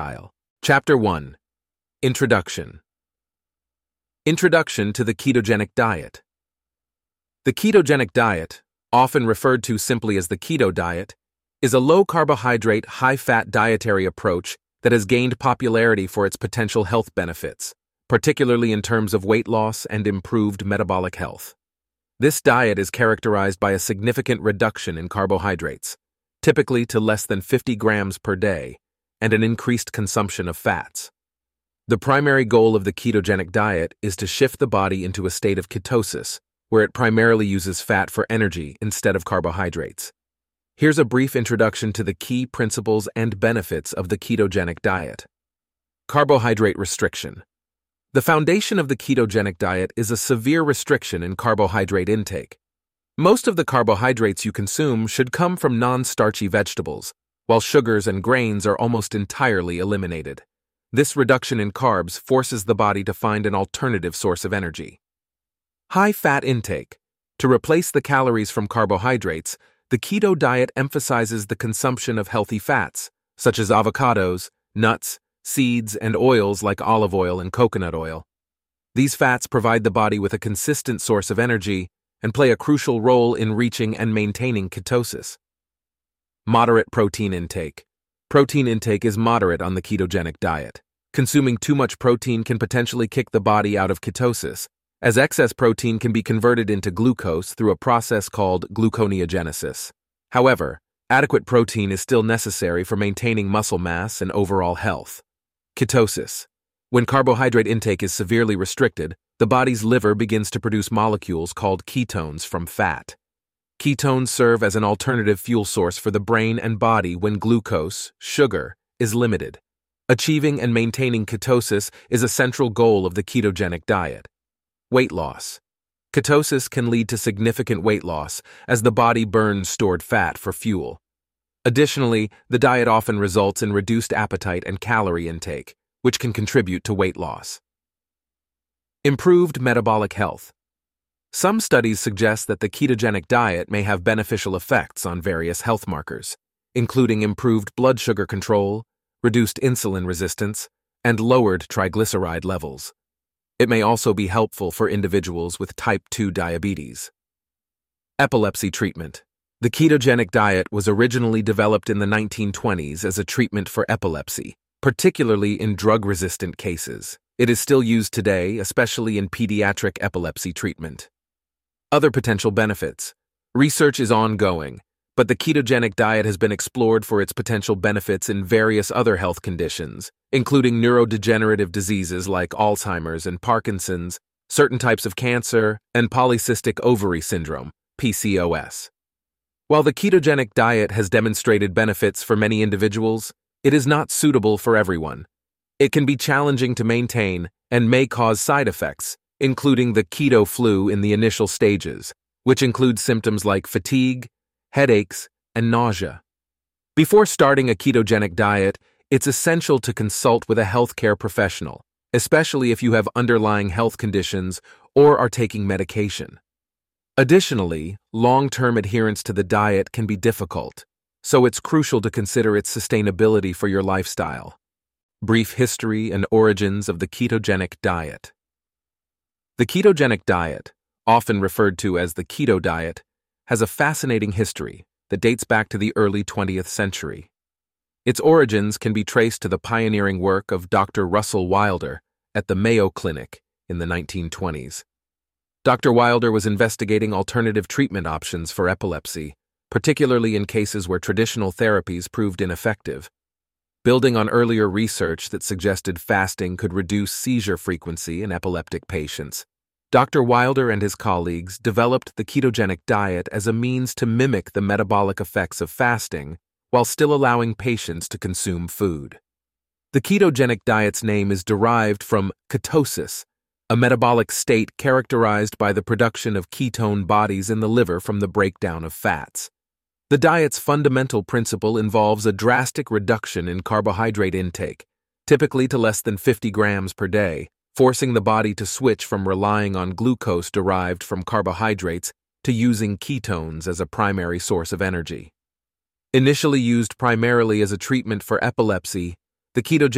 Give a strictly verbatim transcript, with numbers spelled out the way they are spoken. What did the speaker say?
Lifestyle. Chapter one. Introduction. Introduction to the ketogenic diet. The ketogenic diet, often referred to simply as the keto diet, is a low-carbohydrate, high-fat dietary approach that has gained popularity for its potential health benefits, particularly in terms of weight loss and improved metabolic health. This diet is characterized by a significant reduction in carbohydrates, typically to less than fifty grams per day, and an increased consumption of fats. The primary goal of the ketogenic diet is to shift the body into a state of ketosis, where it primarily uses fat for energy instead of carbohydrates. Here's a brief introduction to the key principles and benefits of the ketogenic diet. Carbohydrate restriction. The foundation of the ketogenic diet is a severe restriction in carbohydrate intake. Most of the carbohydrates you consume should come from non-starchy vegetables, while sugars and grains are almost entirely eliminated. This reduction in carbs forces the body to find an alternative source of energy. High fat intake. To replace the calories from carbohydrates, the keto diet emphasizes the consumption of healthy fats, such as avocados, nuts, seeds, and oils like olive oil and coconut oil. These fats provide the body with a consistent source of energy and play a crucial role in reaching and maintaining ketosis. Moderate protein intake. Protein intake is moderate on the ketogenic diet. Consuming too much protein can potentially kick the body out of ketosis, as excess protein can be converted into glucose through a process called gluconeogenesis. However, adequate protein is still necessary for maintaining muscle mass and overall health. Ketosis. When carbohydrate intake is severely restricted, the body's liver begins to produce molecules called ketones from fat. Ketones serve as an alternative fuel source for the brain and body when glucose, sugar, is limited. Achieving and maintaining ketosis is a central goal of the ketogenic diet. Weight loss. Ketosis can lead to significant weight loss as the body burns stored fat for fuel. Additionally, the diet often results in reduced appetite and calorie intake, which can contribute to weight loss. Improved metabolic health. Some studies suggest that the ketogenic diet may have beneficial effects on various health markers, including improved blood sugar control, reduced insulin resistance, and lowered triglyceride levels. It may also be helpful for individuals with type two diabetes. Epilepsy treatment. The ketogenic diet was originally developed in the nineteen twenties as a treatment for epilepsy, particularly in drug-resistant cases. It is still used today, especially in pediatric epilepsy treatment. Other potential benefits. Research is ongoing, but the ketogenic diet has been explored for its potential benefits in various other health conditions, including neurodegenerative diseases like Alzheimer's and Parkinson's, certain types of cancer, and polycystic ovary syndrome, P C O S. While the ketogenic diet has demonstrated benefits for many individuals, it is not suitable for everyone. It can be challenging to maintain and may cause side effects, including the keto flu in the initial stages, which includes symptoms like fatigue, headaches, and nausea. Before starting a ketogenic diet, it's essential to consult with a healthcare professional, especially if you have underlying health conditions or are taking medication. Additionally, long-term adherence to the diet can be difficult, so it's crucial to consider its sustainability for your lifestyle. Brief history and origins of the ketogenic diet. The ketogenic diet, often referred to as the keto diet, has a fascinating history that dates back to the early twentieth century. Its origins can be traced to the pioneering work of Doctor Russell Wilder at the Mayo Clinic in the nineteen twenties. Doctor Wilder was investigating alternative treatment options for epilepsy, particularly in cases where traditional therapies proved ineffective. Building on earlier research that suggested fasting could reduce seizure frequency in epileptic patients, Doctor Wilder and his colleagues developed the ketogenic diet as a means to mimic the metabolic effects of fasting while still allowing patients to consume food. The ketogenic diet's name is derived from ketosis, a metabolic state characterized by the production of ketone bodies in the liver from the breakdown of fats. The diet's fundamental principle involves a drastic reduction in carbohydrate intake, typically to less than fifty grams per day, forcing the body to switch from relying on glucose derived from carbohydrates to using ketones as a primary source of energy. Initially used primarily as a treatment for epilepsy, the ketogenic